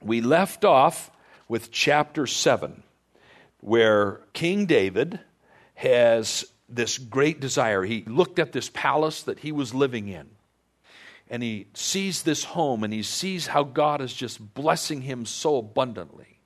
We left off with chapter 7, where King David has this great desire. He looked at this palace that he was living in, and he sees this home, and he sees how God is just blessing him so abundantly.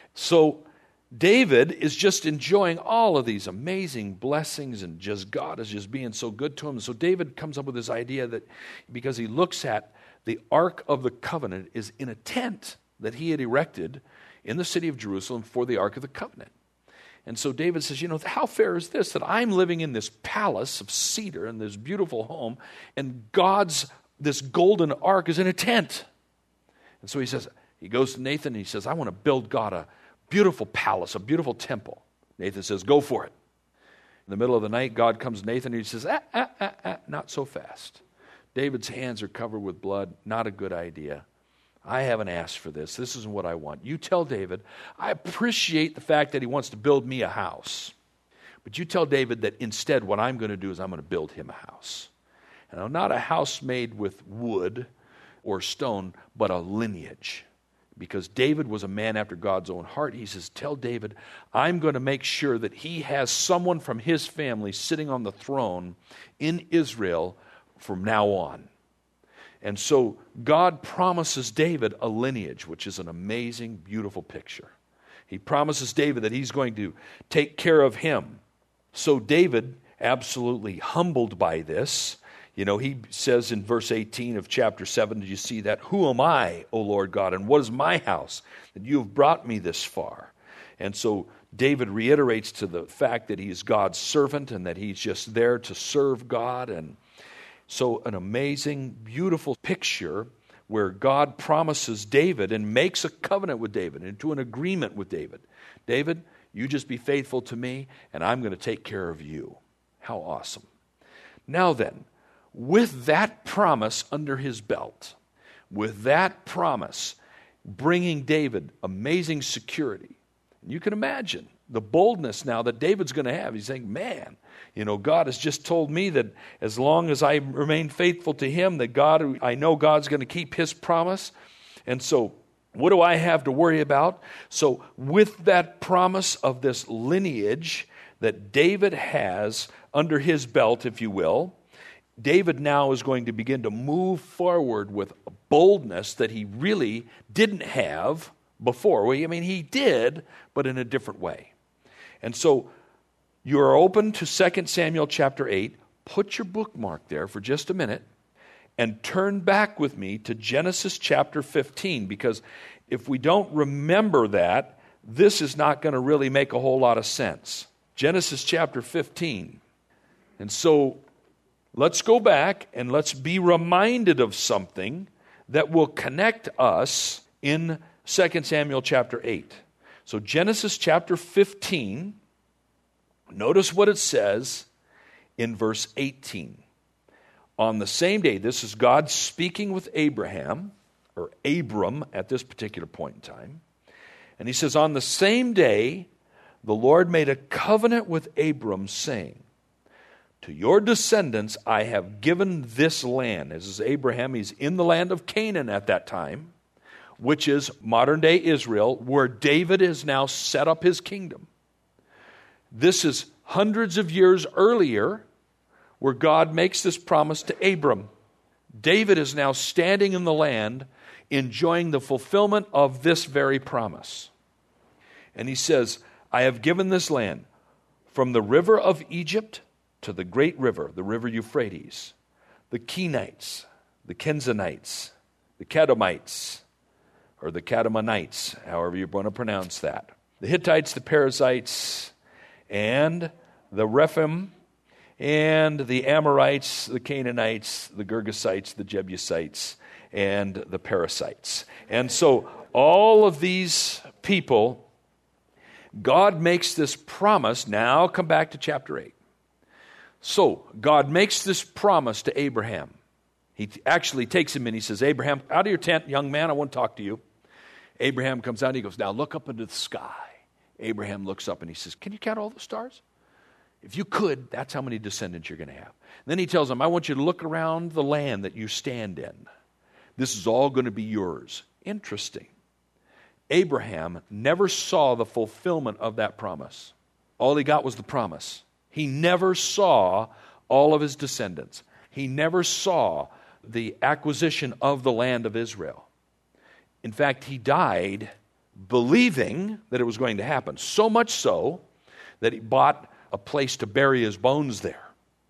So David is just enjoying all of these amazing blessings, and just God is just being so good to him. So David comes up with this idea that because he looks at the Ark of the Covenant is in a tent that he had erected in the city of Jerusalem for the Ark of the Covenant. And so David says, how fair is this, that I'm living in this palace of cedar in this beautiful home, and this golden ark is in a tent. And so he goes to Nathan and he says, I want to build God a beautiful palace, a beautiful temple. Nathan says, go for it. In the middle of the night, God comes to Nathan and he says, not so fast. David's hands are covered with blood. Not a good idea. I haven't asked for this. This isn't what I want. You tell David, I appreciate the fact that he wants to build me a house. But you tell David that instead what I'm going to do is I'm going to build him a house. And not a house made with wood or stone, but a lineage. Because David was a man after God's own heart. He says, tell David, I'm going to make sure that he has someone from his family sitting on the throne in Israel from now on. And so God promises David a lineage, which is an amazing, beautiful picture. He promises David that he's going to take care of him. So David, absolutely humbled by this, he says in verse 18 of chapter 7, did you see that? Who am I, O Lord God, and what is my house that you have brought me this far? And so David reiterates to the fact that he is God's servant and that he's just there to serve God. And so an amazing, beautiful picture where God promises David and makes a covenant with David, into an agreement with David. David, you just be faithful to me, and I'm going to take care of you. How awesome. Now then, with that promise under his belt, with that promise bringing David amazing security, you can imagine the boldness now that David's going to have. He's saying, man, God has just told me that as long as I remain faithful to him, that I know God's going to keep his promise. And so what do I have to worry about? So with that promise of this lineage that David has under his belt, if you will, David now is going to begin to move forward with a boldness that he really didn't have before. Well, he did, but in a different way. And so you are open to 2 Samuel chapter 8. Put your bookmark there for just a minute and turn back with me to Genesis chapter 15, because if we don't remember that, this is not going to really make a whole lot of sense. Genesis chapter 15. And so let's go back and let's be reminded of something that will connect us in 2 Samuel chapter 8. So Genesis chapter 15, notice what it says in verse 18. On the same day, this is God speaking with Abraham, or Abram at this particular point in time. And he says, on the same day, the Lord made a covenant with Abram, saying, to your descendants I have given this land. This is Abraham. He's in the land of Canaan at that time, which is modern-day Israel, where David has now set up his kingdom. This is hundreds of years earlier, where God makes this promise to Abram. David is now standing in the land, enjoying the fulfillment of this very promise. And he says, I have given this land from the river of Egypt to the great river, the river Euphrates, the Kenites, the Kenzanites, the Kadamites, or the Kadmonites, however you want to pronounce that, the Hittites, the Perizzites, and the Rephaim, and the Amorites, the Canaanites, the Girgasites, the Jebusites, and the Perizzites. And so all of these people, God makes this promise. Now come back to chapter 8. So God makes this promise to Abraham. He actually takes him in. He says, Abraham, out of your tent, young man, I want to talk to you. Abraham comes out and he goes, now look up into the sky. Abraham looks up and he says, can you count all the stars? If you could, that's how many descendants you're going to have. And then he tells him, I want you to look around the land that you stand in. This is all going to be yours. Interesting. Abraham never saw the fulfillment of that promise. All he got was the promise. He never saw all of his descendants. He never saw the acquisition of the land of Israel. In fact, he died believing that it was going to happen, so much so that he bought a place to bury his bones there.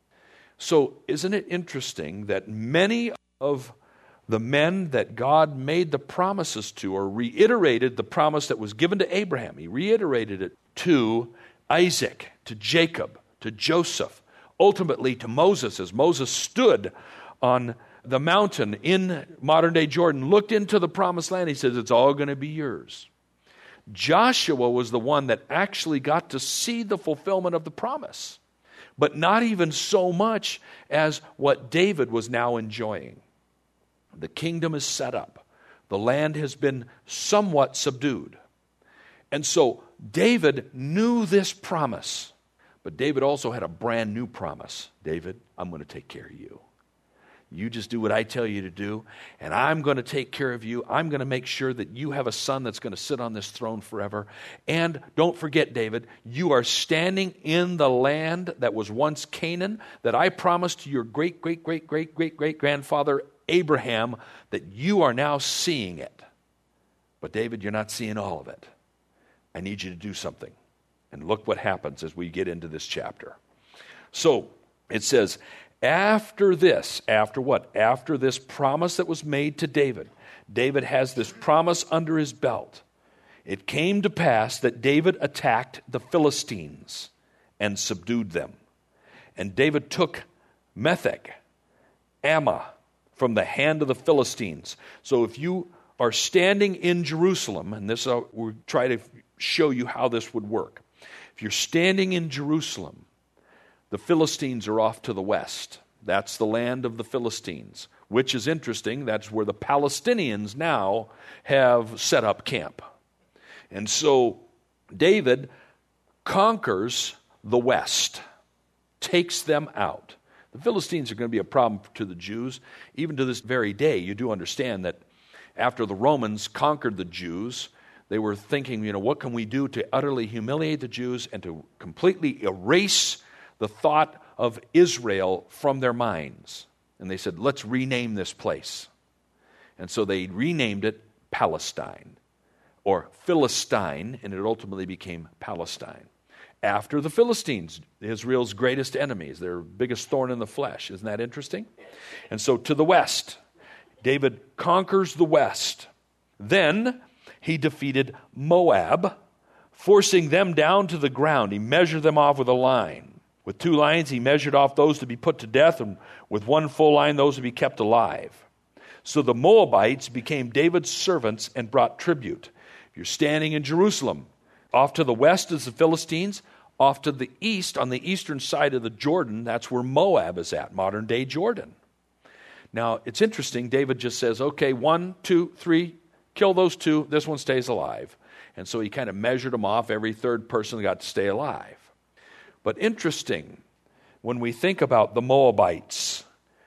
So isn't it interesting that many of the men that God made the promises to, or reiterated the promise that was given to Abraham, he reiterated it to Isaac, to Jacob, to Joseph, ultimately to Moses, as Moses stood on the mountain in modern-day Jordan, looked into the promised land. He says, it's all going to be yours. Joshua was the one that actually got to see the fulfillment of the promise, but not even so much as what David was now enjoying. The kingdom is set up. The land has been somewhat subdued. And so David knew this promise, but David also had a brand new promise. David, I'm going to take care of you. You just do what I tell you to do, and I'm going to take care of you. I'm going to make sure that you have a son that's going to sit on this throne forever. And don't forget, David, you are standing in the land that was once Canaan, that I promised to your great-great-great-great-great-great-grandfather Abraham, that you are now seeing it. But David, you're not seeing all of it. I need you to do something. And look what happens as we get into this chapter. So it says, after this, after what? After this promise that was made to David. David has this promise under his belt. It came to pass that David attacked the Philistines and subdued them. And David took Metheg, Ammah, from the hand of the Philistines. So if you are standing in Jerusalem, and this we'll try to show you how this would work. If you're standing in Jerusalem, the Philistines are off to the west. That's the land of the Philistines, which is interesting. That's where the Palestinians now have set up camp. And so David conquers the west, takes them out. The Philistines are going to be a problem to the Jews. Even to this very day, you do understand that after the Romans conquered the Jews, they were thinking, what can we do to utterly humiliate the Jews and to completely erase the thought of Israel from their minds? And they said, let's rename this place. And so they renamed it Palestine, or Philistine, and it ultimately became Palestine. After the Philistines, Israel's greatest enemies, their biggest thorn in the flesh. Isn't that interesting? And so to the west, David conquers the west. Then he defeated Moab, forcing them down to the ground. He measured them off with a line. With 2 lines, he measured off those to be put to death, and with 1 full line, those to be kept alive. So the Moabites became David's servants and brought tribute. If you're standing in Jerusalem, off to the west is the Philistines. Off to the east, on the eastern side of the Jordan, that's where Moab is at, modern-day Jordan. Now, it's interesting. David just says, okay, 1, 2, 3, kill those 2. This one stays alive. And so he kind of measured them off. Every third person got to stay alive. But interesting, when we think about the Moabites,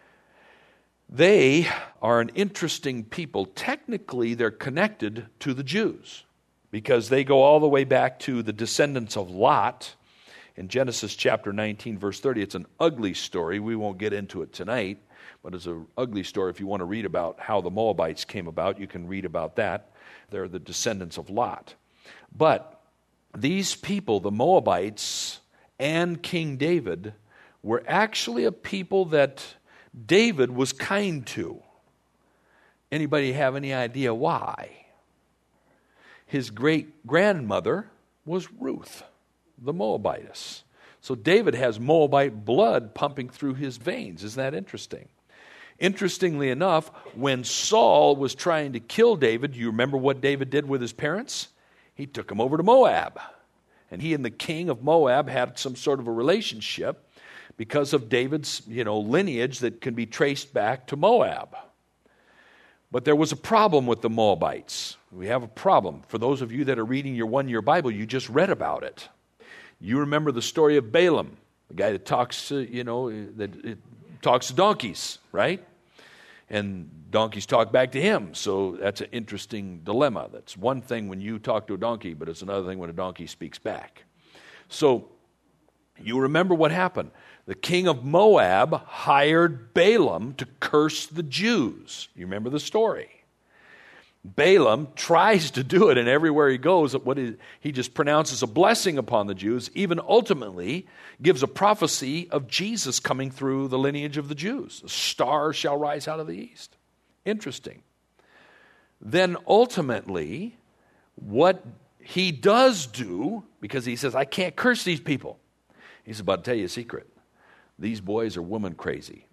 they are an interesting people. Technically, they're connected to the Jews because they go all the way back to the descendants of Lot. In Genesis chapter 19, verse 30, it's an ugly story. We won't get into it tonight, but it's an ugly story. If you want to read about how the Moabites came about, you can read about that. They're the descendants of Lot. But these people, the Moabites and King David, were actually a people that David was kind to. Anybody have any idea why? His great-grandmother was Ruth, the Moabitess. So David has Moabite blood pumping through his veins. Isn't that interesting? Interestingly enough, when Saul was trying to kill David, do you remember what David did with his parents? He took them over to Moab. And he and the king of Moab had some sort of a relationship because of David's, lineage that can be traced back to Moab. But there was a problem with the Moabites. We have a problem. For those of you that are reading your one-year Bible, you just read about it. You remember the story of Balaam, the guy that talks to donkeys, right? And donkeys talk back to him. So that's an interesting dilemma. That's one thing when you talk to a donkey, but it's another thing when a donkey speaks back. So you remember what happened. The king of Moab hired Balaam to curse the Jews. You remember the story. Balaam tries to do it, and everywhere he goes, he just pronounces a blessing upon the Jews, even ultimately gives a prophecy of Jesus coming through the lineage of the Jews. A star shall rise out of the east. Interesting. Then ultimately, what he does do, because he says, I can't curse these people. He's about to tell you a secret. These boys are woman crazy.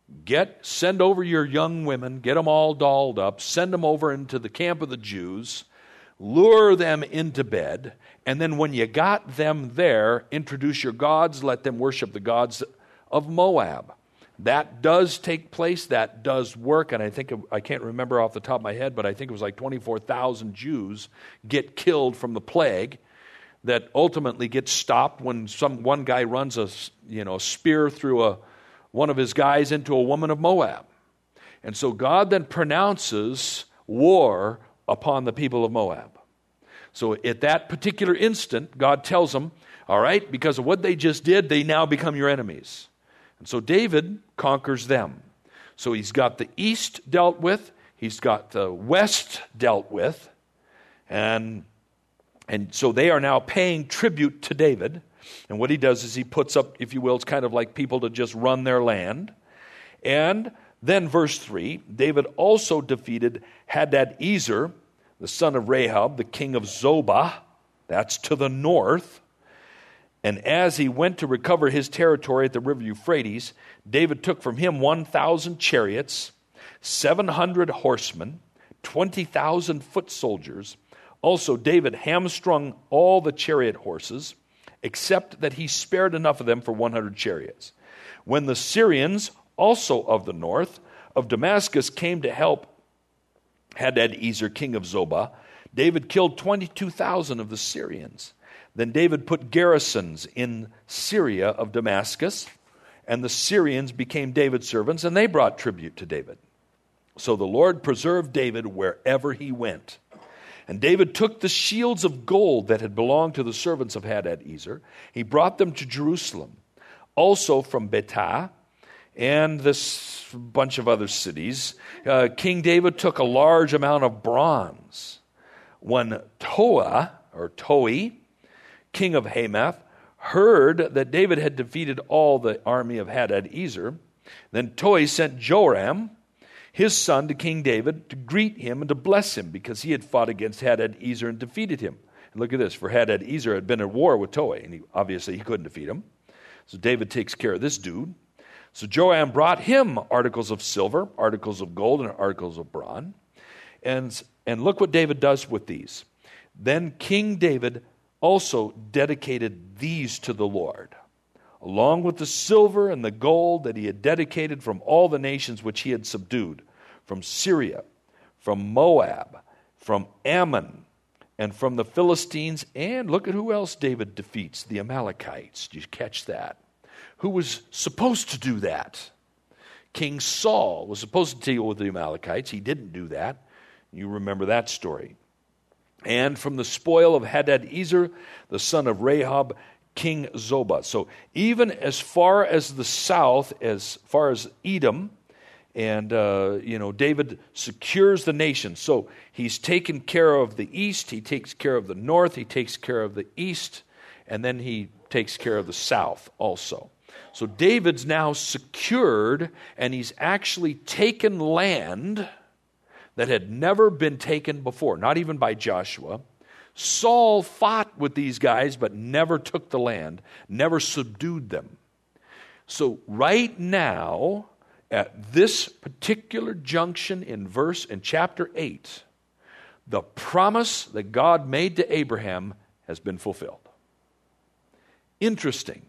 Send over your young women, get them all dolled up, send them over into the camp of the Jews, lure them into bed, and then when you got them there, introduce your gods, let them worship the gods of Moab. That does take place, that does work, and I can't remember off the top of my head, but I think it was like 24,000 Jews get killed from the plague that ultimately gets stopped when one guy runs a spear through one of his guys into a woman of Moab. And so God then pronounces war upon the people of Moab. So at that particular instant, God tells them, all right, because of what they just did, they now become your enemies. And so David conquers them. So he's got the east dealt with, he's got the west dealt with, and so they are now paying tribute to David. And what he does is he puts up, if you will, it's kind of like people to just run their land. And then verse 3, David also defeated Hadadezer, the son of Rehob, the king of Zobah, that's to the north. And as he went to recover his territory at the river Euphrates, David took from him 1,000 chariots, 700 horsemen, 20,000 foot soldiers. Also, David hamstrung all the chariot horses, except that he spared enough of them for 100 chariots. When the Syrians, also of the north, of Damascus, came to help Hadadezer, king of Zobah, David killed 22,000 of the Syrians. Then David put garrisons in Syria of Damascus, and the Syrians became David's servants, and they brought tribute to David. So the Lord preserved David wherever he went. And David took the shields of gold that had belonged to the servants of Hadadezer. He brought them to Jerusalem. Also from Betah and this bunch of other cities, King David took a large amount of bronze. When Toi, king of Hamath, heard that David had defeated all the army of Hadadezer, then Toi sent Joram, his son, to King David to greet him and to bless him because he had fought against Hadadezer and defeated him. And look at this, for Hadadezer had been at war with Toi, and obviously he couldn't defeat him. So David takes care of this dude. So Joram brought him articles of silver, articles of gold, and articles of bronze. And look what David does with these. Then King David also dedicated these to the Lord, along with the silver and the gold that he had dedicated from all the nations which he had subdued, from Syria, from Moab, from Ammon, and from the Philistines. And look at who else David defeats, the Amalekites. Did you catch that? Who was supposed to do that? King Saul was supposed to deal with the Amalekites. He didn't do that. You remember that story. And from the spoil of Hadadezer, the son of Rehob, King Zobah. So even as far as the south, as far as Edom, and David secures the nation. So he's taken care of the east, he takes care of the north, he takes care of the east, and then he takes care of the south also. So David's now secured, and he's actually taken land that had never been taken before, not even by Joshua. Saul fought with these guys, but never took the land, never subdued them. So right now, at this particular junction in chapter 8, the promise that God made to Abraham has been fulfilled. Interesting.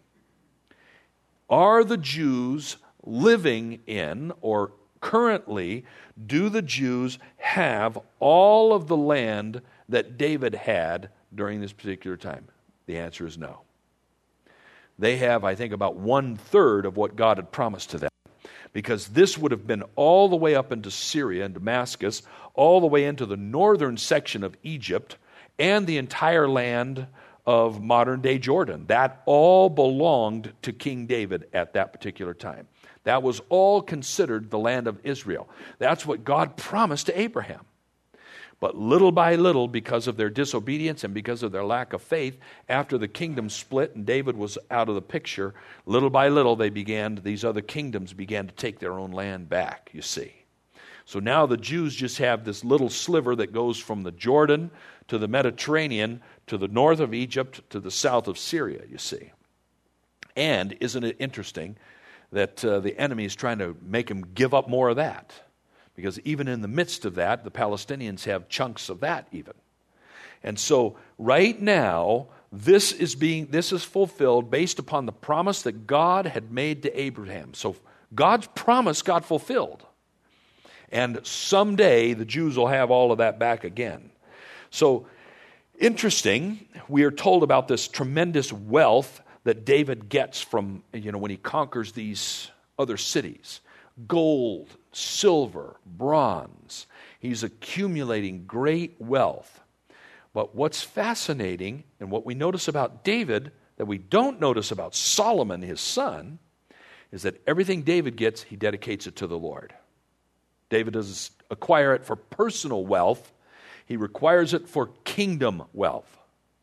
Are the Jews living in, or currently, do the Jews have all of the land that David had during this particular time? The answer is no. They have, I think, about 1/3 of what God had promised to them. because this would have been all the way up into Syria and Damascus, all the way into the northern section of Egypt, and the entire land of modern-day Jordan. That all belonged to King David at that particular time. That was all considered the land of Israel. That's what God promised to Abraham. But little by little, because of their disobedience and because of their lack of faith, after the kingdom split and David was out of the picture, little by little these other kingdoms began to take their own land back, you see. So now the Jews just have this little sliver that goes from the Jordan to the Mediterranean, to the north of Egypt, to the south of Syria, you see. And isn't it interesting that the enemy is trying to make them give up more of that? Because even in the midst of that, the Palestinians have chunks of that even. And so right now, this is fulfilled based upon the promise that God had made to Abraham. So God's promise got fulfilled. And someday the Jews will have all of that back again. So interesting, we are told about this tremendous wealth that David gets from, when he conquers these other cities. Gold, silver, bronze. He's accumulating great wealth. But what's fascinating, and what we notice about David that we don't notice about Solomon, his son, is that everything David gets, he dedicates it to the Lord. David doesn't acquire it for personal wealth. He requires it for kingdom wealth.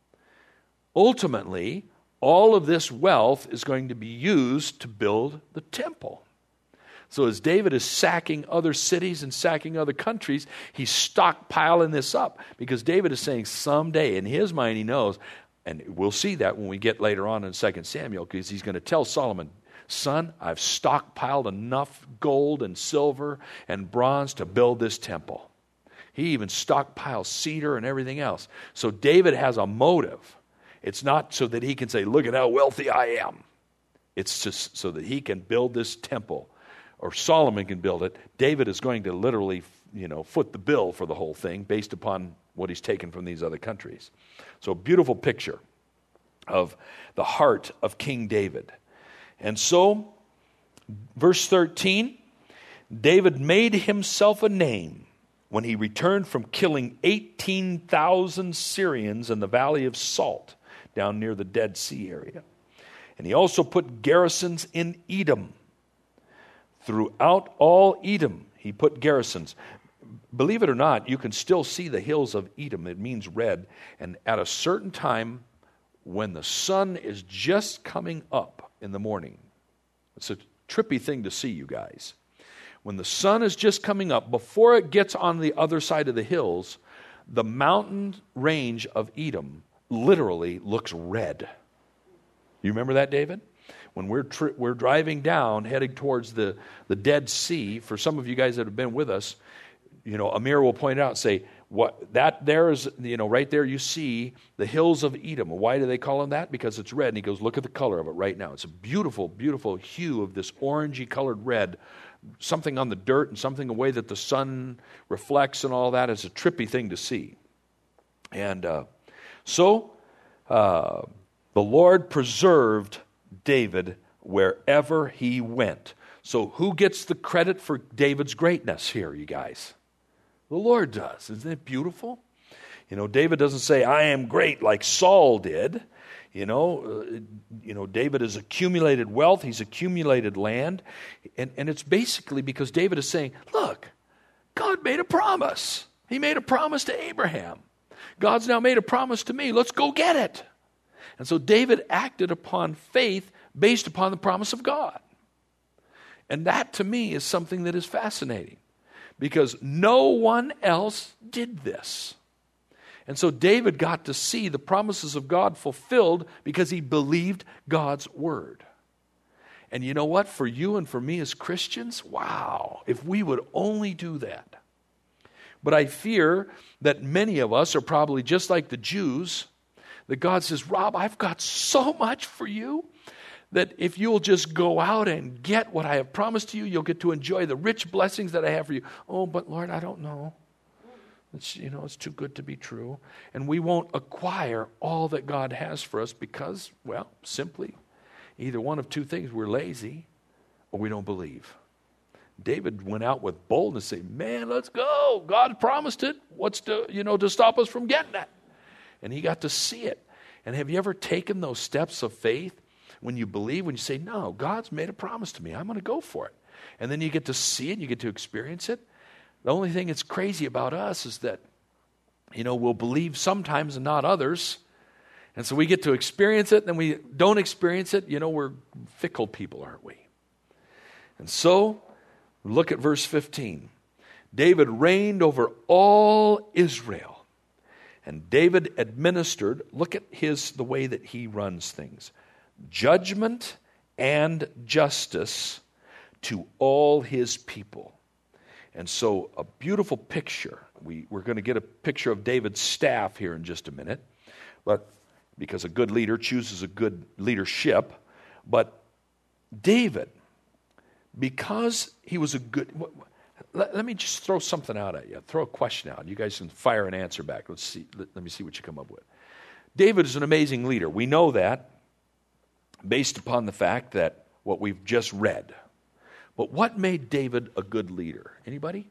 Ultimately, all of this wealth is going to be used to build the temple. So as David is sacking other cities and sacking other countries, he's stockpiling this up because David is saying someday, in his mind he knows, and we'll see that when we get later on in 2 Samuel, because he's going to tell Solomon, son, I've stockpiled enough gold and silver and bronze to build this temple. He even stockpiles cedar and everything else. So David has a motive. It's not so that he can say, look at how wealthy I am. It's just so that he can build this temple. Or Solomon can build it. David is going to literally, foot the bill for the whole thing based upon what he's taken from these other countries. So a beautiful picture of the heart of King David. And so, verse 13, David made himself a name when he returned from killing 18,000 Syrians in the Valley of Salt, down near the Dead Sea area. And he also put garrisons in Edom. Throughout all Edom, he put garrisons. Believe it or not, you can still see the hills of Edom. It means red. And at a certain time, when the sun is just coming up in the morning, it's a trippy thing to see, you guys. When the sun is just coming up, before it gets on the other side of the hills, the mountain range of Edom literally looks red. You remember that, David? When we're driving down, heading towards the Dead Sea, for some of you guys that have been with us, Amir will point out and say, what that there is, right there you see the hills of Edom. Why do they call them that? Because it's red. And he goes, look at the color of it right now. It's a beautiful, beautiful hue of this orangey colored red, something on the dirt and something the way that the sun reflects and all that is a trippy thing to see. And so the Lord preserved David wherever he went. So who gets the credit for David's greatness here, you guys? The Lord does. Isn't it beautiful? David doesn't say, I am great like Saul did. David has accumulated wealth. He's accumulated land. And it's basically because David is saying, look, God made a promise. He made a promise to Abraham. God's now made a promise to me. Let's go get it. And so David acted upon faith based upon the promise of God. And that to me is something that is fascinating because no one else did this. And so David got to see the promises of God fulfilled because he believed God's word. And you know what? For you and for me as Christians, wow, if we would only do that. But I fear that many of us are probably just like the Jews, that God says, Rob, I've got so much for you that if you'll just go out and get what I have promised to you, you'll get to enjoy the rich blessings that I have for you. Oh, but Lord, I don't know. It's too good to be true. And we won't acquire all that God has for us because, simply, either one of two things. We're lazy or we don't believe. David went out with boldness, saying, man, let's go. God promised it. What's to stop us from getting that? And he got to see it. And have you ever taken those steps of faith when you believe, when you say, no, God's made a promise to me. I'm going to go for it. And then you get to see it, you get to experience it. The only thing that's crazy about us is that, we'll believe sometimes and not others. And so we get to experience it, and then we don't experience it. We're fickle people, aren't we? And so, look at verse 15. David reigned over all Israel. And David administered, look at the way that he runs things, judgment and justice to all his people. And so a beautiful picture. We're going to get a picture of David's staff here in just a minute. But because a good leader chooses a good leadership. But David, because he was a good... Let me just throw something out at you. Throw a question out. You guys can fire an answer back. Let's see. Let me see what you come up with. David is an amazing leader. We know that based upon the fact that what we've just read. But what made David a good leader? Anybody?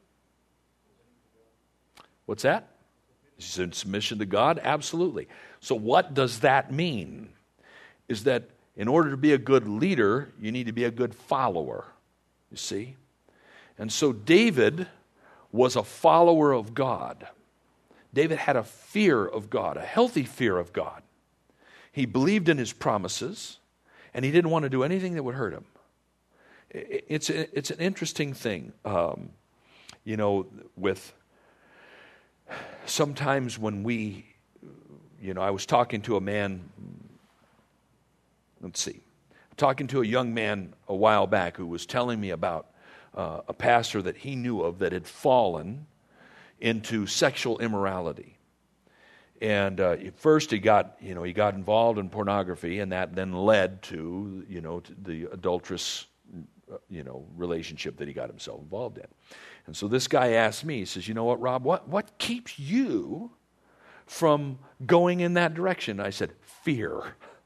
What's that? He's in submission to God? Absolutely. So what does that mean? Is that in order to be a good leader, you need to be a good follower. You see? And so David was a follower of God. David had a fear of God, a healthy fear of God. He believed in his promises, and he didn't want to do anything that would hurt him. It's an interesting thing, with sometimes when I was talking to a man, talking to a young man a while back who was telling me about a pastor that he knew of that had fallen into sexual immorality. And first he got involved in pornography, and that then led to the adulterous relationship that he got himself involved in. And so this guy asked me, he says, you know what, Rob, what keeps you from going in that direction? I said, fear.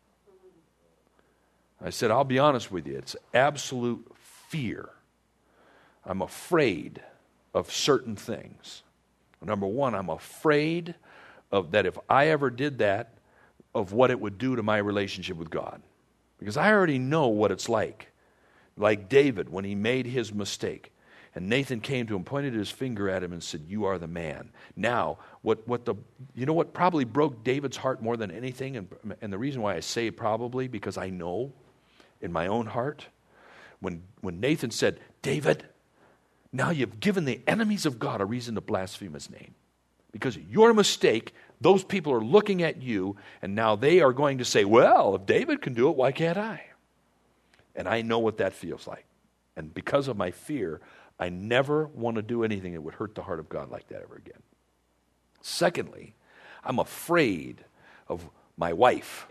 I said, I'll be honest with you, it's absolute fear. I'm afraid of certain things. Number one, I'm afraid of that if I ever did that, of what it would do to my relationship with God. Because I already know what it's like. Like David, when he made his mistake. And Nathan came to him, pointed his finger at him and said, you are the man. Now, what probably broke David's heart more than anything, and the reason why I say probably, because I know in my own heart, when Nathan said, David, now you've given the enemies of God a reason to blaspheme his name. Because of your mistake, those people are looking at you, and now they are going to say, well, if David can do it, why can't I? And I know what that feels like. And because of my fear, I never want to do anything that would hurt the heart of God like that ever again. Secondly, I'm afraid of my wife.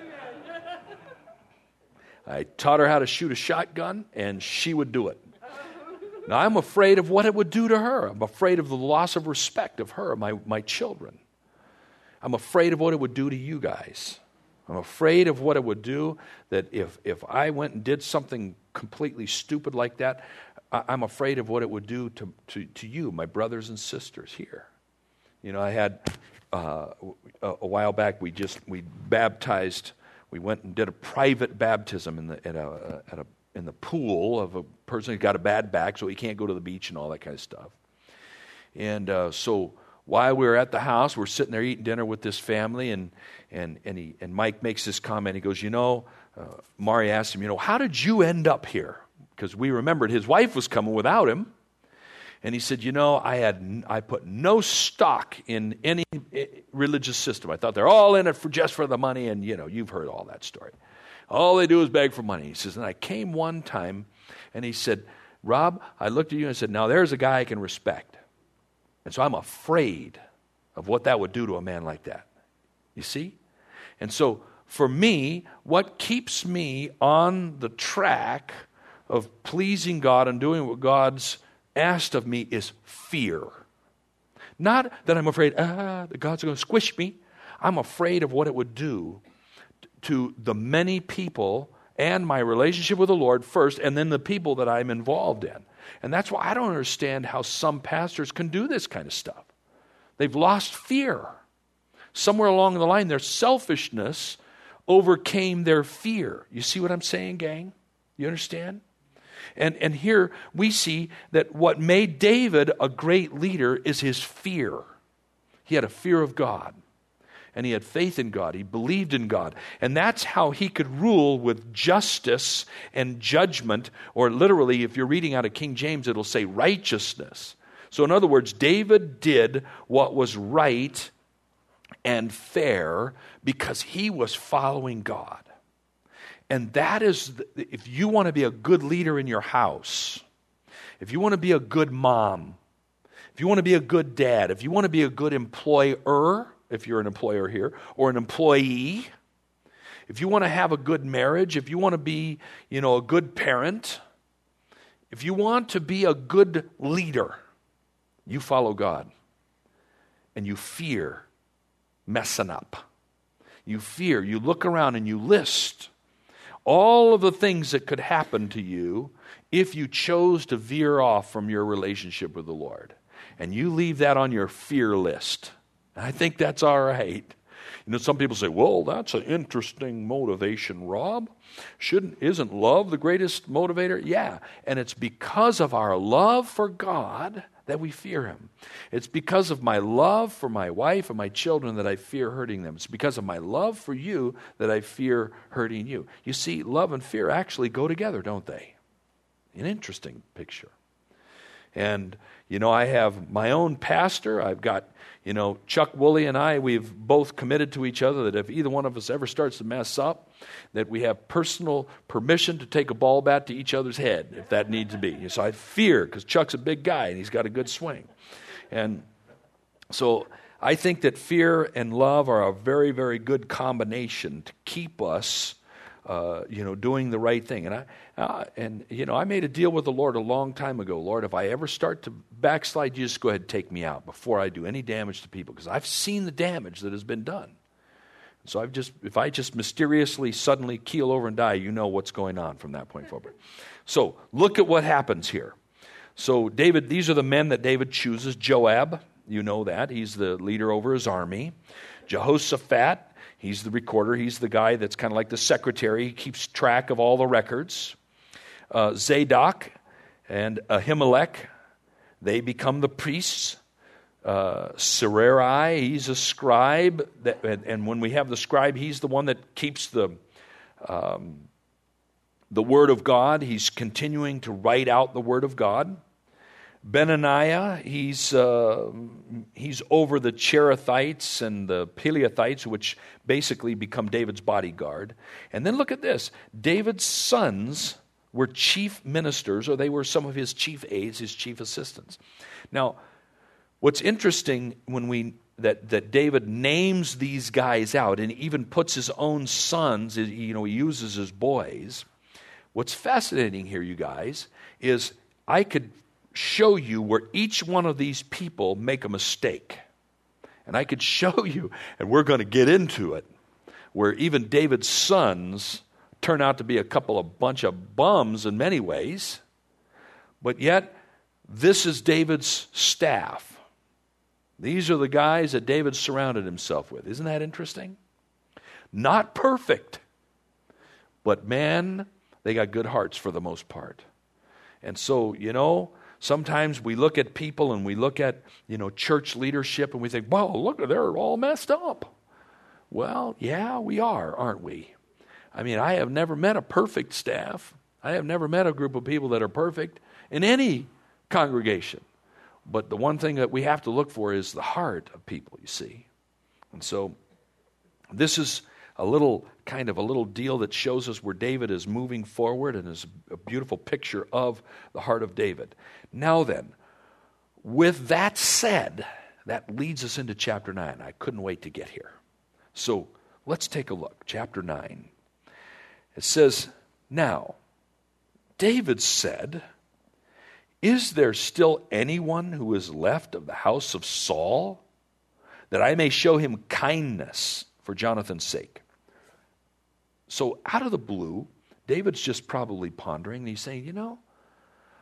I taught her how to shoot a shotgun, and she would do it. Now, I'm afraid of what it would do to her. I'm afraid of the loss of respect of her, my children. I'm afraid of what it would do to you guys. I'm afraid of what it would do, that if I went and did something completely stupid like that, I'm afraid of what it would do to you, my brothers and sisters here. I had, a while back, we baptized, we went and did a private baptism in the pool of a person who got a bad back, so he can't go to the beach and all that kind of stuff. And so while we were at the house, we're sitting there eating dinner with this family, and Mike makes this comment. He goes, Mari asked him, how did you end up here? Because we remembered his wife was coming without him. And he said, I put no stock in any religious system. I thought they're all in it just for the money, and you've heard all that story. All they do is beg for money. He says, and I came one time, and he said, Rob, I looked at you and said, now there's a guy I can respect. And so I'm afraid of what that would do to a man like that. You see? And so for me, what keeps me on the track of pleasing God and doing what God's asked of me is fear. Not that I'm afraid, that God's going to squish me. I'm afraid of what it would do to the many people and my relationship with the Lord first, and then the people that I'm involved in. And that's why I don't understand how some pastors can do this kind of stuff. They've lost fear. Somewhere along the line, their selfishness overcame their fear. You see what I'm saying, gang? You understand? And here we see that what made David a great leader is his fear. He had a fear of God. And he had faith in God. He believed in God. And that's how he could rule with justice and judgment. Or literally, if you're reading out of King James, it'll say righteousness. So in other words, David did what was right and fair because he was following God. And that is, if you want to be a good leader in your house, if you want to be a good mom, if you want to be a good dad, if you want to be a good employer, if you're an employer here, or an employee, if you want to have a good marriage, if you want to be, a good parent, if you want to be a good leader, you follow God. And you fear messing up. You fear, you look around and you list all of the things that could happen to you if you chose to veer off from your relationship with the Lord. And you leave that on your fear list. I think that's all right. Some people say, well, that's an interesting motivation, Rob. Isn't love the greatest motivator? Yeah, and it's because of our love for God that we fear Him. It's because of my love for my wife and my children that I fear hurting them. It's because of my love for you that I fear hurting you. You see, love and fear actually go together, don't they? An interesting picture. And, I have my own pastor. I've got, Chuck Woolley and I, we've both committed to each other that if either one of us ever starts to mess up, that we have personal permission to take a ball bat to each other's head, if that needs to be. So I fear, because Chuck's a big guy and he's got a good swing. And so I think that fear and love are a very, very good combination to keep us doing the right thing. And I made a deal with the Lord a long time ago. Lord, if I ever start to backslide, you just go ahead and take me out before I do any damage to people, because I've seen the damage that has been done. So if I just mysteriously suddenly keel over and die, you know what's going on from that point forward. So look at what happens here. So David, these are the men that David chooses. Joab, you know that. He's the leader over his army. Jehoshaphat, he's the recorder. He's the guy that's kind of like the secretary. He keeps track of all the records. Zadok and Ahimelech, they become the priests. Sarai, he's a scribe. And when we have the scribe, he's the one that keeps the word of God. He's continuing to write out the word of God. Benaniah, he's over the Cherethites and the Peleathites, which basically become David's bodyguard. And then look at this. David's sons were chief ministers, or they were some of his chief aides, his chief assistants. Now, what's interesting that David names these guys out and even puts his own sons, he uses his boys. What's fascinating here, you guys, is I could show you where each one of these people make a mistake. And I could show you, and we're going to get into it, where even David's sons turn out to be a bunch of bums in many ways, but yet this is David's staff. These are the guys that David surrounded himself with. Isn't that interesting? Not perfect, but man, they got good hearts for the most part. And so, sometimes we look at people and we look at, church leadership and we think, wow, look, they're all messed up. Well, yeah, we are, aren't we? I mean, I have never met a perfect staff. I have never met a group of people that are perfect in any congregation. But the one thing that we have to look for is the heart of people, you see. And so this is a little deal that shows us where David is moving forward, and is a beautiful picture of the heart of David. Now then, with that said, that leads us into chapter 9. I couldn't wait to get here. So let's take a look. Chapter 9. It says, now, David said, is there still anyone who is left of the house of Saul, that I may show him kindness for Jonathan's sake? So out of the blue, David's just probably pondering, and he's saying,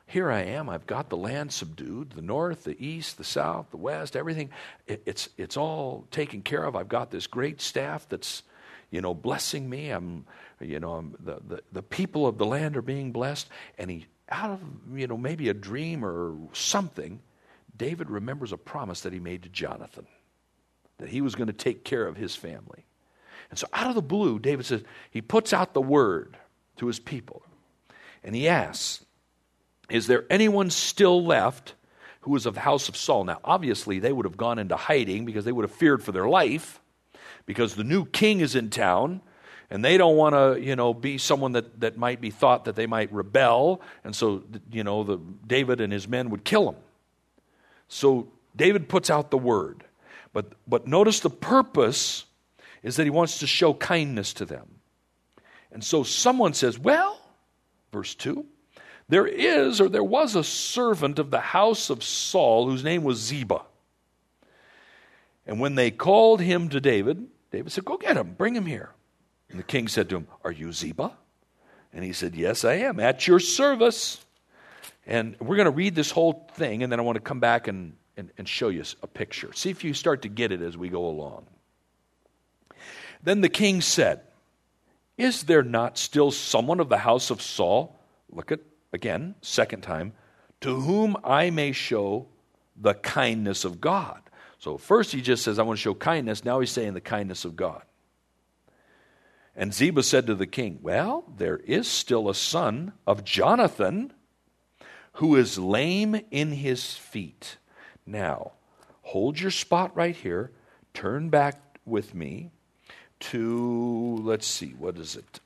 here I am. I've got the land subdued, the north, the east, the south, the west, everything. It's all taken care of. I've got this great staff that's, blessing me. The people of the land are being blessed. And he, out of, maybe a dream or something, David remembers a promise that he made to Jonathan, that he was going to take care of his family. And so out of the blue, David says, he puts out the word to his people. And he asks, is there anyone still left who is of the house of Saul? Now, obviously, they would have gone into hiding because they would have feared for their life, because the new king is in town, and they don't want to, be someone that might be thought that they might rebel. And so, David and his men would kill him. So David puts out the word. But notice the purpose is that he wants to show kindness to them. And so someone says, well, verse 2, there was a servant of the house of Saul whose name was Ziba. And when they called him to David, David said, go get him, bring him here. And the king said to him, are you Ziba? And he said, yes, I am, at your service. And we're going to read this whole thing, and then I want to come back and show you a picture. See if you start to get it as we go along. Then the king said, is there not still someone of the house of Saul? Look at, again, second time, to whom I may show the kindness of God. So first he just says, I want to show kindness. Now he's saying the kindness of God. And Ziba said to the king, well, there is still a son of Jonathan who is lame in his feet. Now, hold your spot right here. Turn back with me to, let's see, what is it?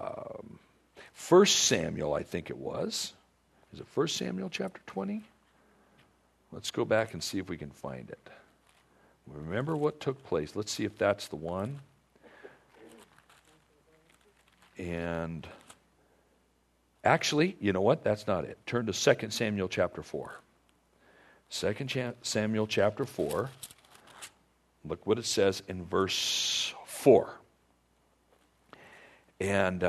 1 Samuel, I think it was. Is it 1 Samuel chapter 20? Let's go back and see if we can find it. Remember what took place. Let's see if that's the one. And actually, you know what? That's not it. Turn to 2 Samuel chapter 4. 2 Samuel chapter 4. Look what it says in verse 4. And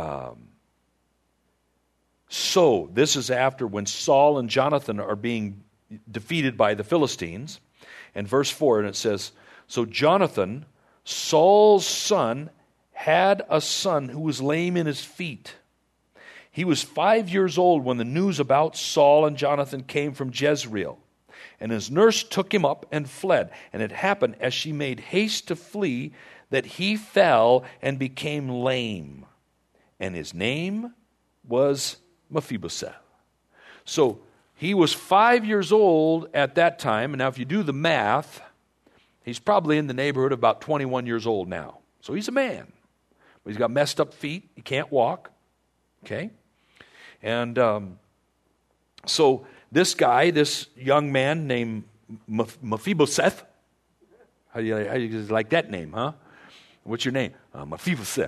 so this is after when Saul and Jonathan are being defeated by the Philistines. And verse 4, and it says, so Jonathan, Saul's son, had a son who was lame in his feet. He was 5 years old when the news about Saul and Jonathan came from Jezreel. And his nurse took him up and fled. And it happened as she made haste to flee that he fell and became lame. And his name was Mephibosheth. So he was 5 years old at that time. And now if you do the math, he's probably in the neighborhood of about 21 years old now. So he's a man. But he's got messed up feet. He can't walk. Okay? And so this guy, this young man named Mephibosheth, how do you like that name, huh? What's your name? Mephibosheth.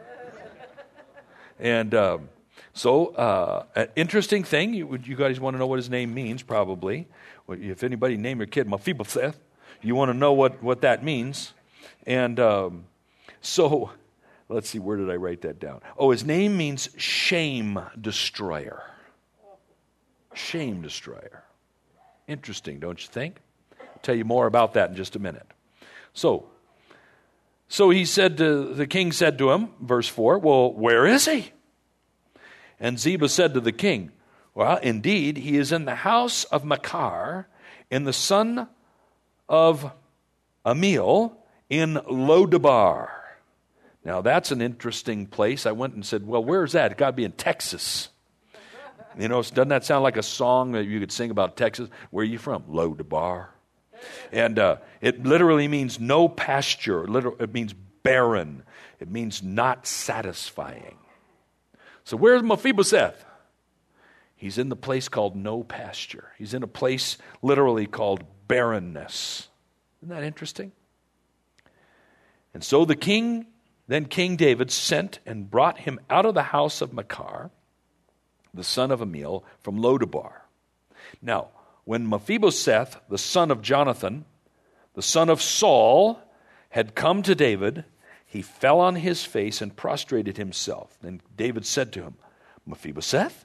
And an interesting thing, you guys want to know what his name means, probably. If anybody named your kid Mephibosheth, you want to know what that means. And so, let's see, where did I write that down? Oh, his name means shame destroyer. Shame destroyer. Interesting, don't you think? I'll tell you more about that in just a minute. So he said the king said to him, verse 4, well, where is he? And Ziba said to the king, well, indeed, he is in the house of Machir, in the son of Amiel, in Lodabar. Now, that's an interesting place. I went and said, well, where's that? It's got to be in Texas. Doesn't that sound like a song that you could sing about Texas? Where are you from? Lodabar. And it literally means no pasture. It means barren. It means not satisfying. So where's Mephibosheth? He's in the place called no pasture. He's in a place literally called barrenness. Isn't that interesting? And so King David sent and brought him out of the house of Machir, the son of Amiel, from Lodabar. Now, when Mephibosheth, the son of Jonathan, the son of Saul, had come to David, he fell on his face and prostrated himself. Then David said to him, Mephibosheth? And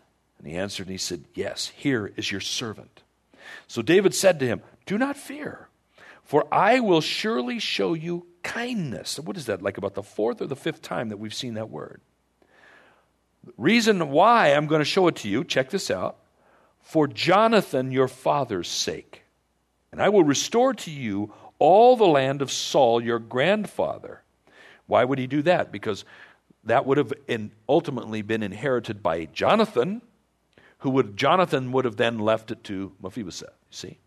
And he answered and he said, yes, here is your servant. So David said to him, do not fear, for I will surely show you kindness. What is that, like about the fourth or the fifth time that we've seen that word? The reason why I'm going to show it to you, check this out, for Jonathan your father's sake. And I will restore to you all the land of Saul your grandfather. Why would he do that? Because that would have ultimately been inherited by Jonathan, Jonathan would have then left it to Mephibosheth, you see?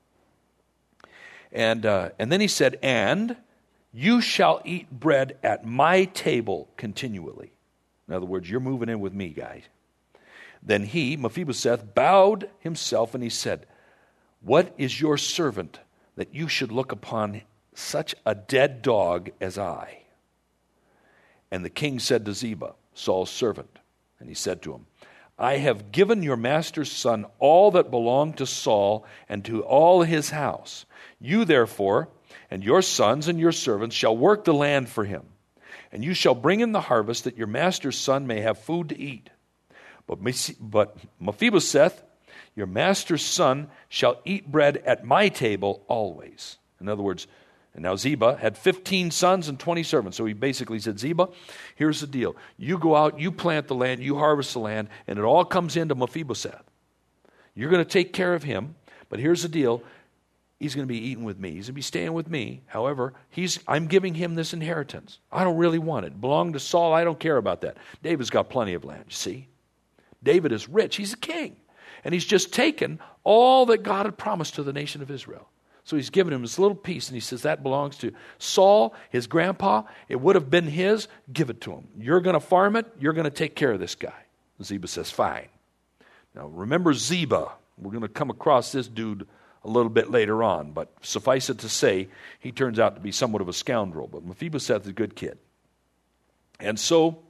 And then he said, and you shall eat bread at my table continually. In other words, you're moving in with me, guys. Then he, Mephibosheth, bowed himself and he said, what is your servant that you should look upon such a dead dog as I? And the king said to Ziba, Saul's servant, and he said to him, I have given your master's son all that belonged to Saul and to all his house. You therefore and your sons and your servants shall work the land for him, and you shall bring in the harvest that your master's son may have food to eat. But Mephibosheth, your master's son, shall eat bread at my table always. In other words, and now Ziba had 15 sons and 20 servants. So he basically said, Ziba, here's the deal. You go out, you plant the land, you harvest the land, and it all comes into Mephibosheth. You're going to take care of him, but here's the deal. He's going to be eating with me. He's going to be staying with me. However, I'm giving him this inheritance. I don't really want it. It belonged to Saul. I don't care about that. David's got plenty of land, you see. David is rich. He's a king. And he's just taken all that God had promised to the nation of Israel. So he's given him this little piece, and he says that belongs to Saul, his grandpa. It would have been his. Give it to him. You're going to farm it. You're going to take care of this guy. Ziba says, fine. Now remember Ziba. We're going to come across this dude a little bit later on, but suffice it to say, he turns out to be somewhat of a scoundrel, but Mephibosheth is a good kid. And so,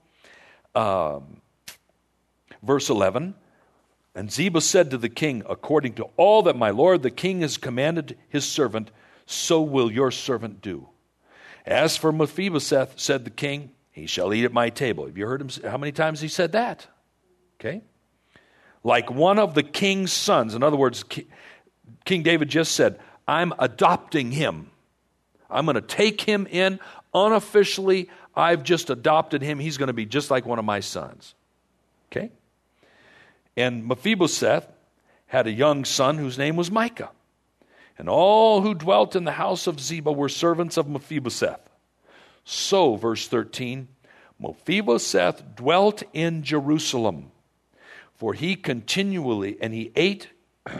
verse 11, and Ziba said to the king, according to all that my lord the king has commanded his servant, so will your servant do. As for Mephibosheth, said the king, he shall eat at my table. Have you heard him? How many times he said that? Okay. Like one of the king's sons. In other words, King David just said, I'm adopting him. I'm going to take him in unofficially. I've just adopted him. He's going to be just like one of my sons. Okay? And Mephibosheth had a young son whose name was Micah. And all who dwelt in the house of Ziba were servants of Mephibosheth. So, verse 13, Mephibosheth dwelt in Jerusalem, for he continually, and he ate,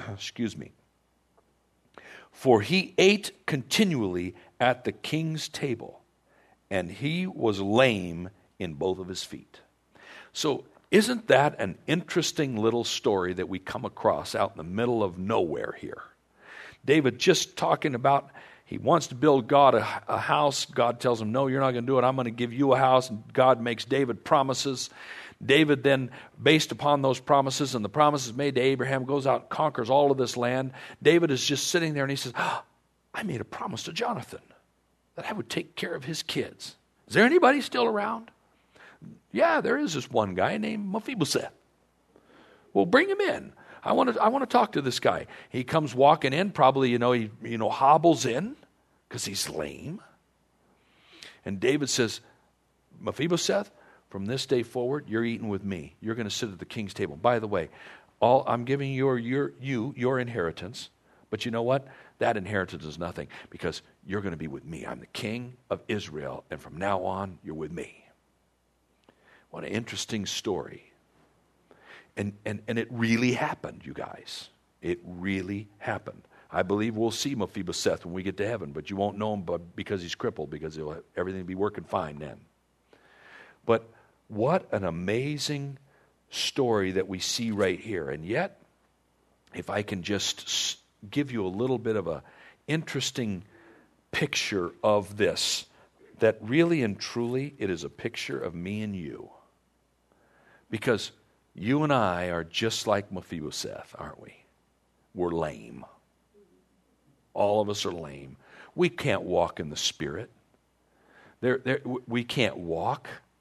for he ate continually at the king's table, and he was lame in both of his feet. So, isn't that an interesting little story that we come across out in the middle of nowhere here? David just talking about he wants to build God a house. God tells him, no, you're not going to do it. I'm going to give you a house. And God makes David promises. David then, based upon those promises and the promises made to Abraham, goes out and conquers all of this land. David is just sitting there and he says, I made a promise to Jonathan that I would take care of his kids. Is there anybody still around? Yeah, there is this one guy named Mephibosheth. Well, bring him in. I want to talk to this guy. He comes walking in, probably, he hobbles in because he's lame. And David says, Mephibosheth, from this day forward, you're eating with me. You're going to sit at the king's table. By the way, I'm giving your inheritance, but you know what? That inheritance is nothing because you're going to be with me. I'm the king of Israel, and from now on, you're with me. What an interesting story. And it really happened, you guys. It really happened. I believe we'll see Mephibosheth when we get to heaven, but you won't know him because he's crippled, because everything will be working fine then. But what an amazing story that we see right here. And yet, if I can just give you a little bit of an interesting picture of this, that really and truly it is a picture of me and you. Because you and I are just like Mephibosheth, aren't we? We're lame. All of us are lame. We can't walk in the Spirit. We can't walk.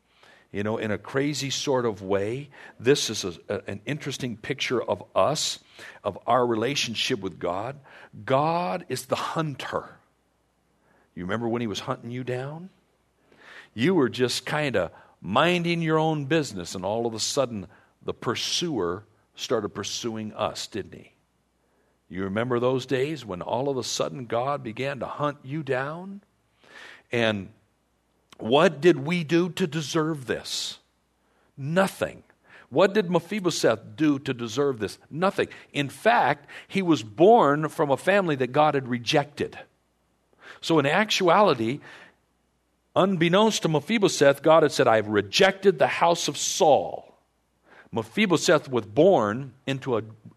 in a crazy sort of way. This is an interesting picture of us, of our relationship with God. God is the hunter. You remember when he was hunting you down? You were just kind of minding your own business, and all of a sudden the pursuer started pursuing us, didn't he? You remember those days when all of a sudden God began to hunt you down? And what did we do to deserve this? Nothing. What did Mephibosheth do to deserve this? Nothing. In fact, he was born from a family that God had rejected. So in actuality, unbeknownst to Mephibosheth, God had said, I've rejected the house of Saul. Mephibosheth was born into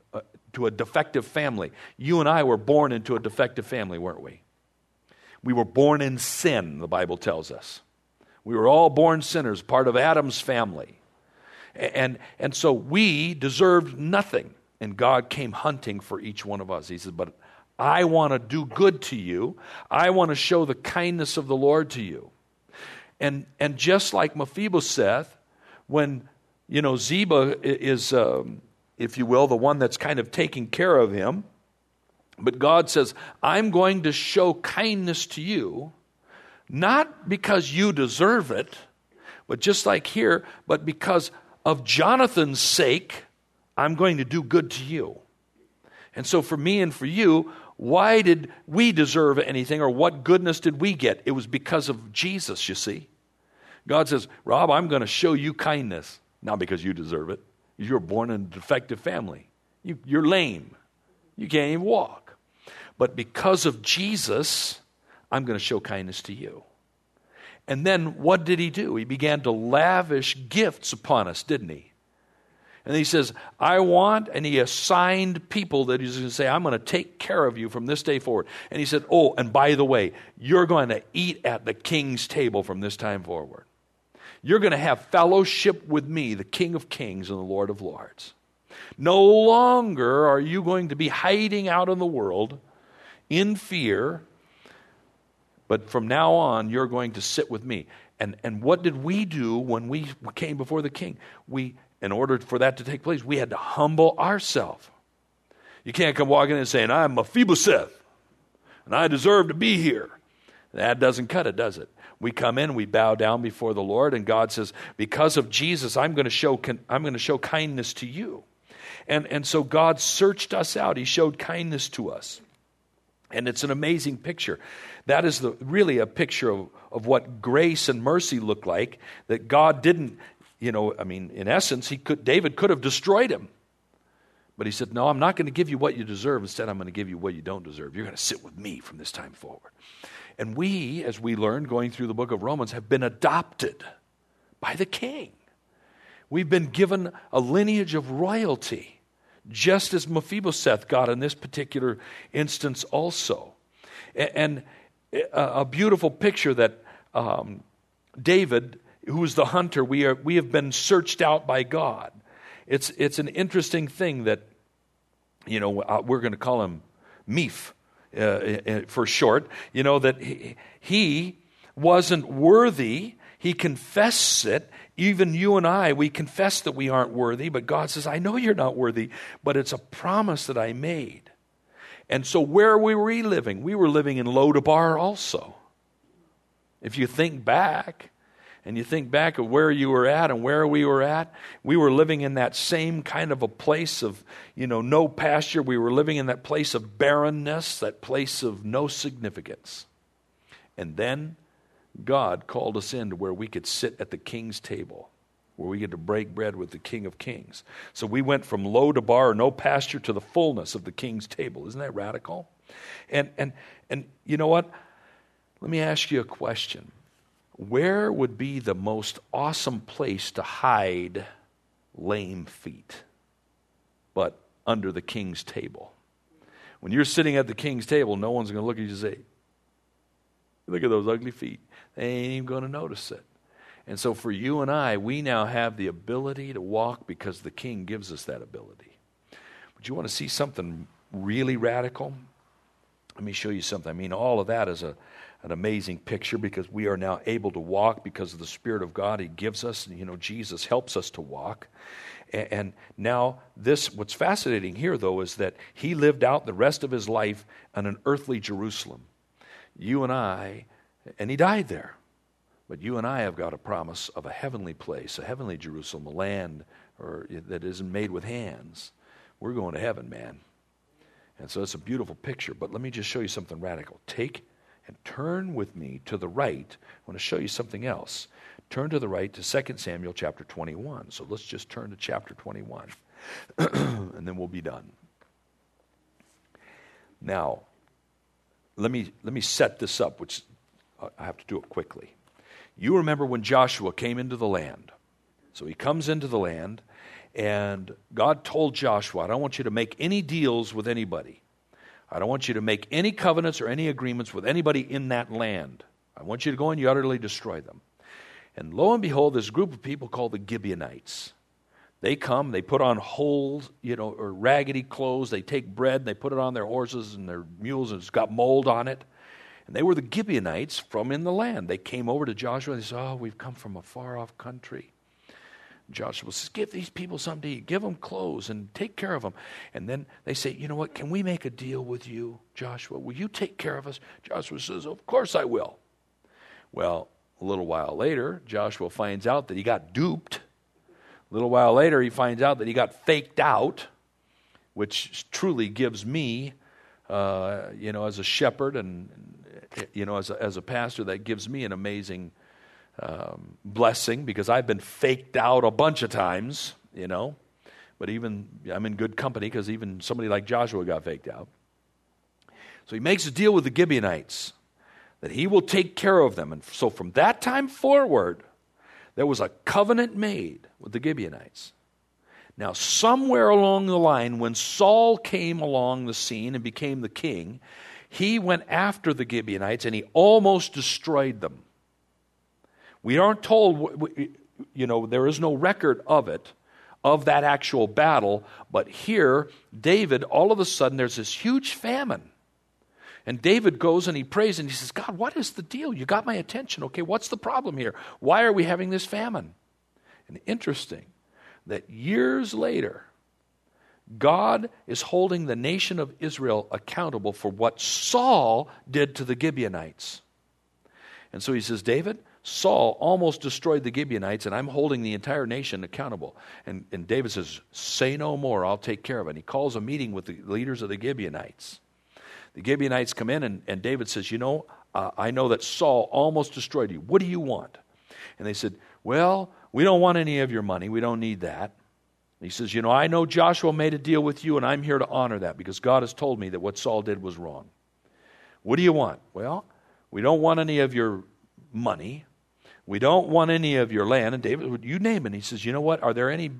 a defective family. You and I were born into a defective family, weren't we? We were born in sin, the Bible tells us. We were all born sinners, part of Adam's family. And so we deserved nothing. And God came hunting for each one of us. He said, but I want to do good to you. I want to show the kindness of the Lord to you. And just like Mephibosheth, when, Ziba is, if you will, the one that's kind of taking care of him, but God says, I'm going to show kindness to you, not because you deserve it, but just like here, but because of Jonathan's sake, I'm going to do good to you. And so for me and for you, why did we deserve anything, or what goodness did we get? It was because of Jesus, you see. God says, Rob, I'm going to show you kindness, not because you deserve it. You're born in a defective family. You're lame. You can't even walk. But because of Jesus, I'm going to show kindness to you. And then what did he do? He began to lavish gifts upon us, didn't he? And he says, and he assigned people that he's going to say, I'm going to take care of you from this day forward. And he said, oh, and by the way, you're going to eat at the king's table from this time forward. You're going to have fellowship with me, the King of Kings and the Lord of Lords. No longer are you going to be hiding out in the world in fear, but from now on, you're going to sit with me. And what did we do when we came before the king? In order for that to take place, we had to humble ourselves. You can't come walking in and saying, I'm Mephibosheth, and I deserve to be here. That doesn't cut it, does it? We come in, we bow down before the Lord, and God says, because of Jesus, I'm going to show kindness to you. And so God searched us out. He showed kindness to us. And it's an amazing picture. That is really a picture of what grace and mercy look like, that God didn't, in essence, David could have destroyed him. But he said, no, I'm not going to give you what you deserve. Instead, I'm going to give you what you don't deserve. You're going to sit with me from this time forward. And we, as we learned going through the book of Romans, have been adopted by the King. We've been given a lineage of royalty, just as Mephibosheth got in this particular instance also. And a beautiful picture that David, who is the hunter, we have been searched out by God. It's an interesting thing that, we're going to call him Meph for short, that he wasn't worthy. He confessed it. Even you and I, we confess that we aren't worthy, but God says, I know you're not worthy, but it's a promise that I made. And so where were we living? We were living in Lodabar also. If you think back, and you think back of where you were at and where we were living in that same kind of a place of, no pasture. We were living in that place of barrenness, that place of no significance. And then God called us into where we could sit at the king's table, where we get to break bread with the King of Kings. So we went from Lodabar, no pasture, to the fullness of the king's table. Isn't that radical? And you know what? Let me ask you a question. Where would be the most awesome place to hide lame feet but under the king's table? When you're sitting at the king's table, no one's going to look at you and say, look at those ugly feet. They ain't even going to notice it. And so for you and I, we now have the ability to walk because the king gives us that ability. But you want to see something really radical? Let me show you something. I mean, all of that is an amazing picture because we are now able to walk because of the Spirit of God He gives us. Jesus helps us to walk. And now what's fascinating here, though, is that He lived out the rest of His life in an earthly Jerusalem. You and I, and He died there. But you and I have got a promise of a heavenly place, a heavenly Jerusalem, a land that isn't made with hands. We're going to heaven, man. And so it's a beautiful picture. But let me just show you something radical. Take and turn with me to the right. I want to show you something else. Turn to the right to 2 Samuel chapter 21. So let's just turn to chapter 21. And then we'll be done. Now, let me set this up, which I have to do it quickly. You remember when Joshua came into the land. So he comes into the land, and God told Joshua, I don't want you to make any deals with anybody. I don't want you to make any covenants or any agreements with anybody in that land. I want you to go and you utterly destroy them. And lo and behold, there's a group of people called the Gibeonites. They come, they put on holes, or raggedy clothes. They take bread, and they put it on their horses and their mules, and it's got mold on it. And they were the Gibeonites from in the land. They came over to Joshua and they said, we've come from a far-off country. Joshua says, give these people something to eat. Give them clothes and take care of them. And then they say, you know what, can we make a deal with you, Joshua? Will you take care of us? Joshua says, of course I will. Well, a little while later, Joshua finds out that he got duped. A little while later, he finds out that he got faked out, which truly gives me, as a shepherd and, as a pastor, that gives me an amazing blessing because I've been faked out a bunch of times, But even I'm in good company because even somebody like Joshua got faked out. So he makes a deal with the Gibeonites that he will take care of them. And so from that time forward, there was a covenant made with the Gibeonites. Now, somewhere along the line, when Saul came along the scene and became the king, he went after the Gibeonites and he almost destroyed them. We aren't told, there is no record of it, of that actual battle, but here, David, all of a sudden, there's this huge famine. And David goes and he prays and he says, God, what is the deal? You got my attention. Okay, what's the problem here? Why are we having this famine? And interesting that years later, God is holding the nation of Israel accountable for what Saul did to the Gibeonites. And so he says, David, Saul almost destroyed the Gibeonites, and I'm holding the entire nation accountable. And David says, say no more, I'll take care of it. And he calls a meeting with the leaders of the Gibeonites. The Gibeonites come in, and David says, I know that Saul almost destroyed you. What do you want? And they said, well, we don't want any of your money. We don't need that. And he says, I know Joshua made a deal with you, and I'm here to honor that because God has told me that what Saul did was wrong. What do you want? Well, we don't want any of your money. We don't want any of your land. And David, you name it. And he says, you know what? Are there any,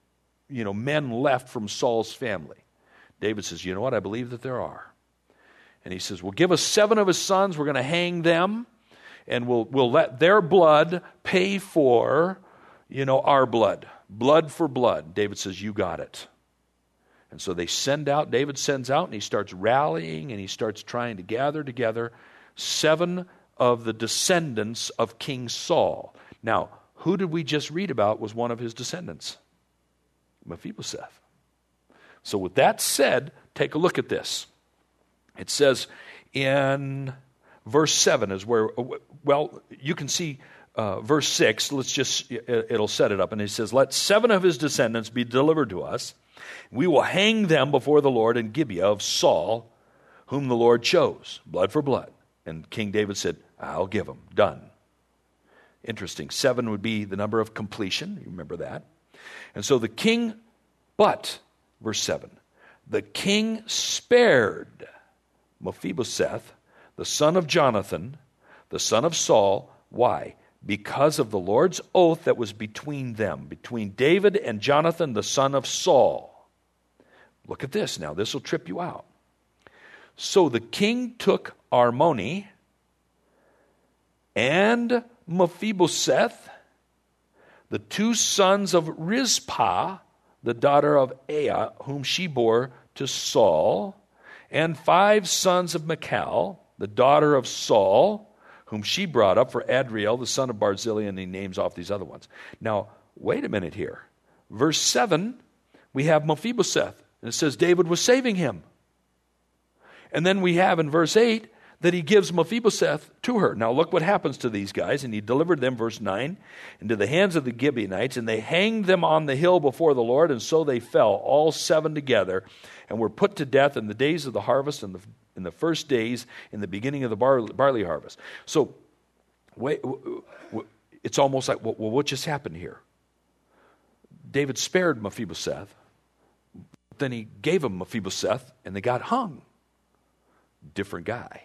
men left from Saul's family? David says, you know what? I believe that there are. And he says, well, give us 7 of his sons. We're going to hang them. And we'll let their blood pay for, our blood. Blood for blood. David says, you got it. And so they send out, David sends out, and he starts rallying, and he starts trying to gather together 7 of the descendants of King Saul. Now, who did we just read about was one of his descendants? Mephibosheth. So with that said, take a look at this. It says in verse 7 is where, you can see verse 6. It'll set it up. And it says, let 7 of his descendants be delivered to us. We will hang them before the Lord in Gibeah of Saul, whom the Lord chose, blood for blood. And King David said, I'll give them. Done. Interesting. 7 would be the number of completion. You remember that. And so the king, verse 7, the king spared Mephibosheth, the son of Jonathan, the son of Saul. Why? Because of the Lord's oath that was between them, between David and Jonathan, the son of Saul. Look at this now. This will trip you out. So the king took Armoni and Mephibosheth, the 2 sons of Rizpah, the daughter of Aiah, whom she bore to Saul, and 5 sons of Michal, the daughter of Saul, whom she brought up for Adriel, the son of Barzillai, and he names off these other ones. Now, wait a minute here. Verse 7, we have Mephibosheth, and it says David was saving him. And then we have in verse 8 that he gives Mephibosheth to her. Now look what happens to these guys. And he delivered them, verse 9, into the hands of the Gibeonites, and they hanged them on the hill before the Lord, and so they fell, all 7 together, and were put to death in the days of the harvest and in the first days in the beginning of the barley harvest. So it's almost like, well, what just happened here? David spared Mephibosheth, then he gave him Mephibosheth, and they got hung. Different guy.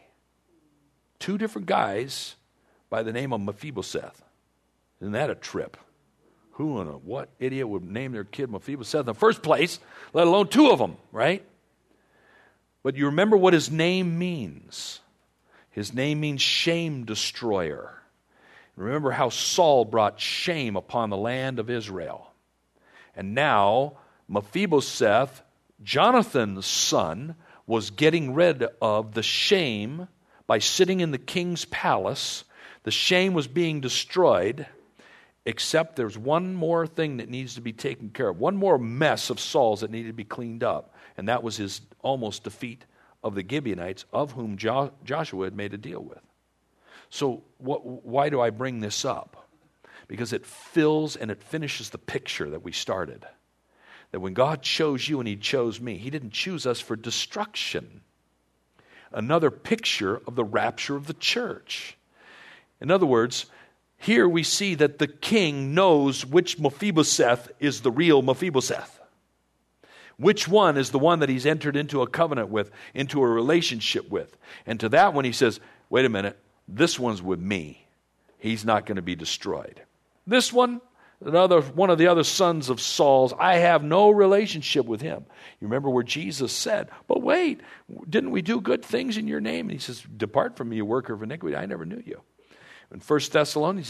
2 different guys by the name of Mephibosheth. Isn't that a trip? Who in what idiot would name their kid Mephibosheth in the first place, let alone 2 of them, right? But you remember what his name means. His name means shame destroyer. Remember how Saul brought shame upon the land of Israel. And now Mephibosheth, Jonathan's son, was getting rid of the shame by sitting in the king's palace. The shame was being destroyed, except there's one more thing that needs to be taken care of. One more mess of Saul's that needed to be cleaned up. And that was his almost defeat of the Gibeonites, of whom Joshua had made a deal with. So why do I bring this up? Because it fills and it finishes the picture that we started. That when God chose you and he chose me, he didn't choose us for destruction. Another picture of the rapture of the church. In other words, here we see that the king knows which Mephibosheth is the real Mephibosheth. Which one is the one that he's entered into a covenant with, into a relationship with. And to that one he says, wait a minute, this one's with me. He's not going to be destroyed. This one, one of the other sons of Saul's, I have no relationship with him. You remember where Jesus said, but wait, didn't we do good things in your name? And he says, depart from me, you worker of iniquity, I never knew you. In 1 Thessalonians,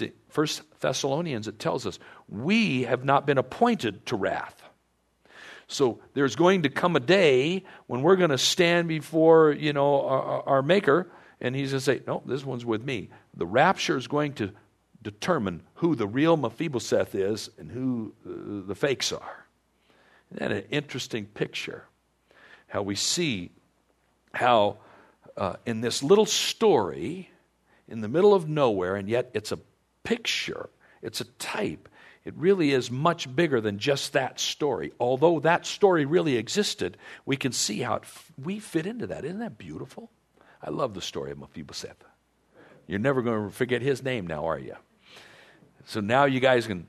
it tells us, we have not been appointed to wrath. So there's going to come a day when we're going to stand before, our Maker, and he's going to say, no, this one's with me. The rapture is going to determine who the real Mephibosheth is and who the fakes are. Isn't that an interesting picture? How we see how in this little story, in the middle of nowhere, and yet it's a picture, it's a type. It really is much bigger than just that story. Although that story really existed, we can see how we fit into that. Isn't that beautiful? I love the story of Mephibosheth. You're never going to forget his name now, are you? So now you guys can,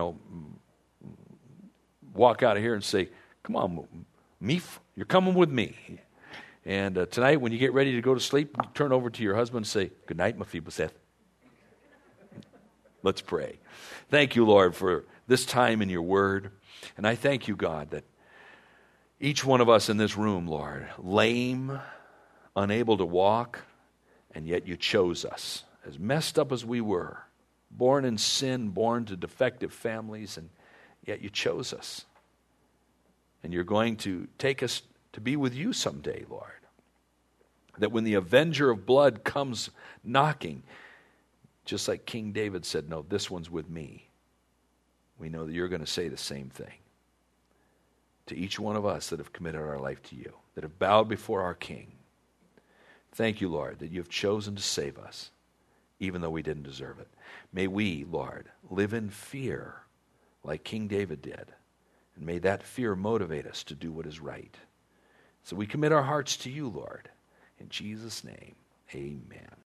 walk out of here and say, come on, Meph, you're coming with me. And tonight when you get ready to go to sleep, turn over to your husband and say, good night, Mephibosheth. Let's pray. Thank you, Lord, for this time in your word. And I thank you, God, that each one of us in this room, Lord, lame, unable to walk, and yet you chose us. As messed up as we were, born in sin, born to defective families, and yet you chose us. And you're going to take us to be with you someday, Lord. That when the avenger of blood comes knocking, just like King David said, no, this one's with me. We know that you're going to say the same thing to each one of us that have committed our life to you, that have bowed before our King. Thank you, Lord, that you've chosen to save us, even though we didn't deserve it. May we, Lord, live in fear like King David did, and may that fear motivate us to do what is right. So we commit our hearts to you, Lord. In Jesus' name, amen.